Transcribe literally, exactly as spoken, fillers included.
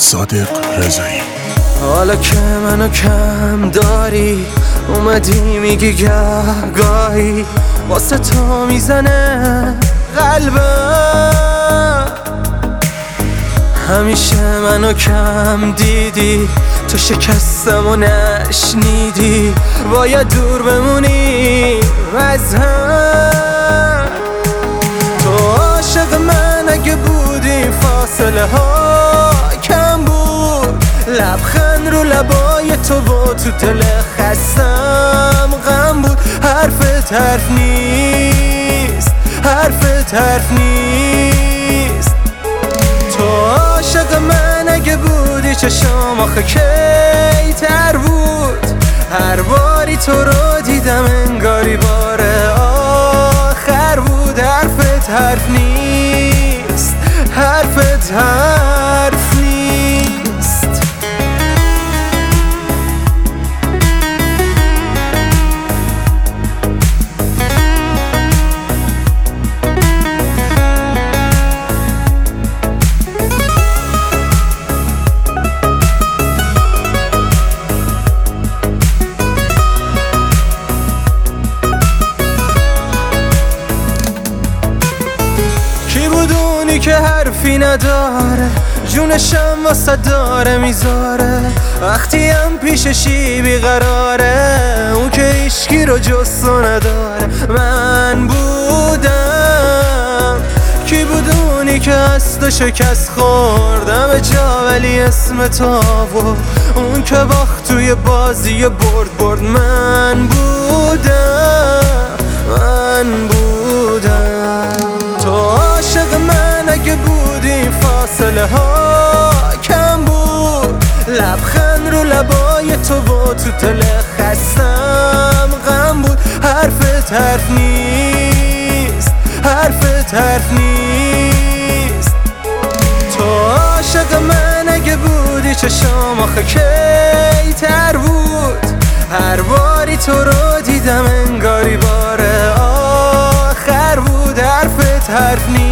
صادق رضایی. حالا که منو کم داری اومدی میگی گاهی واسه تو میزنه قلبم، همیشه منو کم دیدی تو شکستم و نشنیدی باید دور بمونی از هم. تو عاشق من اگه بودی فاصله ها کم بود، لبخند رو لبای تو و تو دل خستم غم بود. حرفت حرف نیست، حرفت حرف نیست. تو عاشق من اگه بودی چشام آخه کی تر بود، هر باری تو رو دیدم انگاری بار آخر بود. حرفت حرف نیست، حرفت حرف نیست. کی بودونی که حرفی نداره جونشم واسه داره میذاره، وقتی هم پیششی بیقراره اون که ایشکی رو جستو نداره. من بودم کی بودونی که هست و شکست خوردم جا ولی اسم تو آورد، اون که باخت توی بازی برد برد. من بودم من بودم تو عاشق من اگه بودی فاصله ها کم بود، لبخند رو لبای تو و تو دل خستم غم بود. حرفت حرف نیست، حرفت حرف نیست. تو عاشق من اگه بودی چشام آخه کی تر بود، هر باری تو رو دیدم انگاری بار آخر بود. حرفت حرف نیست.